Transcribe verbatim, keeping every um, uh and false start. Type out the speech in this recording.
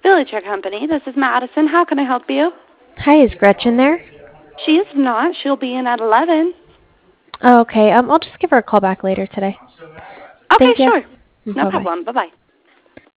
Villager Company. This is Madison. How can I help you? Hi, is Gretchen there? She is not. She'll be in at eleven. Oh, okay. Um, I'll just give her a call back later today. Okay, Thank you. sure. No Bye bye. problem. Bye-bye.